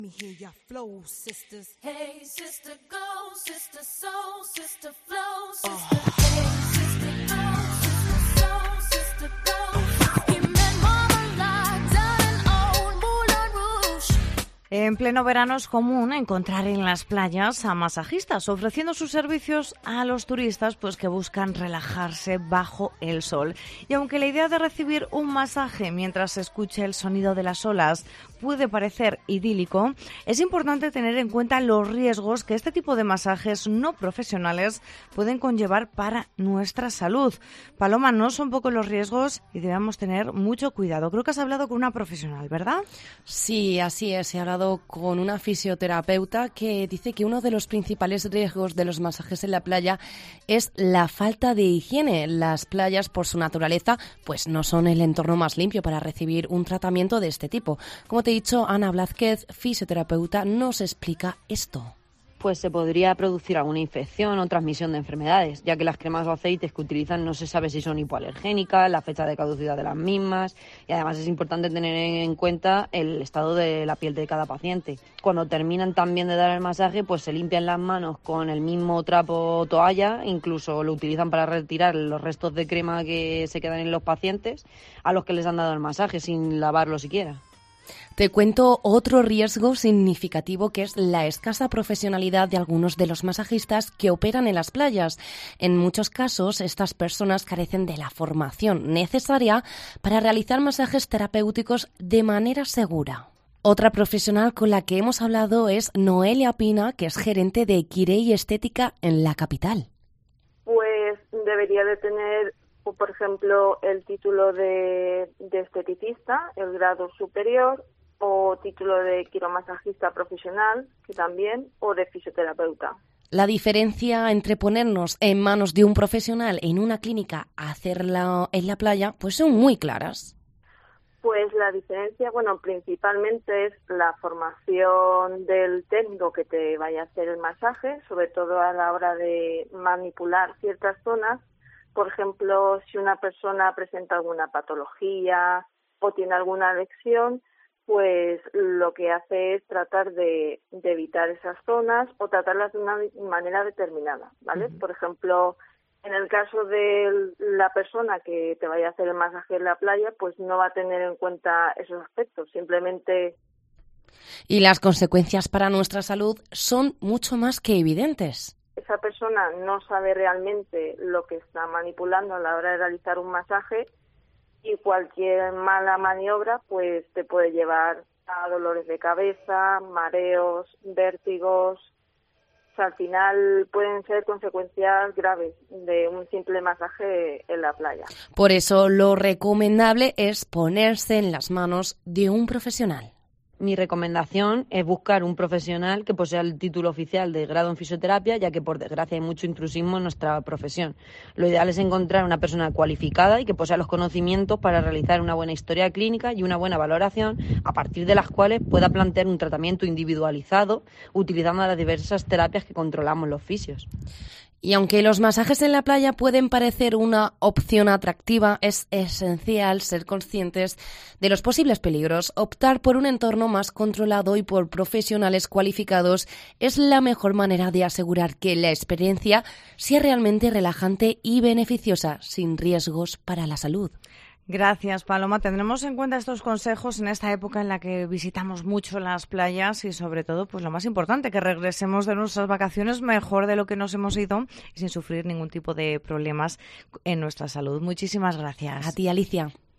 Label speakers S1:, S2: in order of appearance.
S1: Me hear your flow, sisters.
S2: Hey, sister, go, sister, soul, sister, flow, sister. Hey, sister, go, sister, soul, sister, go. Give me marmalade down in old Moulin Rouge.
S3: En pleno verano es común encontrar en las playas a masajistas ofreciendo sus servicios a los turistas pues que buscan relajarse bajo el sol. Y aunque la idea de recibir un masaje mientras se escuche el sonido de las olas puede parecer idílico, es importante tener en cuenta los riesgos que este tipo de masajes no profesionales pueden conllevar para nuestra salud. Paloma, no son pocos los riesgos y debemos tener mucho cuidado. Creo que has hablado con una profesional, ¿verdad?
S4: Sí, así es. He hablado con una fisioterapeuta que dice que uno de los principales riesgos de los masajes en la playa es la falta de higiene. Las playas, por su naturaleza, pues no son el entorno más limpio para recibir un tratamiento de este tipo. Como te he dicho, Ana Blázquez, fisioterapeuta, nos explica esto.
S5: Pues se podría producir alguna infección o transmisión de enfermedades, ya que las cremas o aceites que utilizan no se sabe si son hipoalergénicas, la fecha de caducidad de las mismas, y además es importante tener en cuenta el estado de la piel de cada paciente. Cuando terminan también de dar el masaje, pues se limpian las manos con el mismo trapo o toalla, incluso lo utilizan para retirar los restos de crema que se quedan en los pacientes a los que les han dado el masaje sin lavarlo siquiera.
S4: Te cuento otro riesgo significativo, que es la escasa profesionalidad de algunos de los masajistas que operan en las playas. En muchos casos, estas personas carecen de la formación necesaria para realizar masajes terapéuticos de manera segura. Otra profesional con la que hemos hablado es Noelia Pina, que es gerente de Quirey Estética en la capital.
S6: Pues debería de tener, por ejemplo, el título de esteticista, el grado superior, o título de quiromasajista profesional, que también, o de fisioterapeuta.
S4: La diferencia entre ponernos en manos de un profesional en una clínica a hacerla en la playa, pues son muy claras.
S6: Pues la diferencia, principalmente es la formación del técnico que te vaya a hacer el masaje, sobre todo a la hora de manipular ciertas zonas. Por ejemplo, si una persona presenta alguna patología o tiene alguna lesión, pues lo que hace es tratar de evitar esas zonas o tratarlas de una manera determinada, ¿vale? Uh-huh. Por ejemplo, en el caso de la persona que te vaya a hacer el masaje en la playa, pues no va a tener en cuenta esos aspectos, simplemente...
S4: Y las consecuencias para nuestra salud son mucho más que evidentes.
S6: Esa persona no sabe realmente lo que está manipulando a la hora de realizar un masaje, y cualquier mala maniobra pues te puede llevar a dolores de cabeza, mareos, vértigos. O sea, al final pueden ser consecuencias graves de un simple masaje en la playa.
S4: Por eso lo recomendable es ponerse en las manos de un profesional.
S5: Mi recomendación es buscar un profesional que posea el título oficial de grado en fisioterapia, ya que por desgracia hay mucho intrusismo en nuestra profesión. Lo ideal es encontrar una persona cualificada y que posea los conocimientos para realizar una buena historia clínica y una buena valoración, a partir de las cuales pueda plantear un tratamiento individualizado utilizando las diversas terapias que controlamos los fisios.
S4: Y aunque los masajes en la playa pueden parecer una opción atractiva, es esencial ser conscientes de los posibles peligros. Optar por un entorno más controlado y por profesionales cualificados es la mejor manera de asegurar que la experiencia sea realmente relajante y beneficiosa, sin riesgos para la salud.
S3: Gracias, Paloma. Tendremos en cuenta estos consejos en esta época en la que visitamos mucho las playas y, sobre todo, pues lo más importante, que regresemos de nuestras vacaciones mejor de lo que nos hemos ido y sin sufrir ningún tipo de problemas en nuestra salud. Muchísimas gracias.
S4: A ti, Alicia.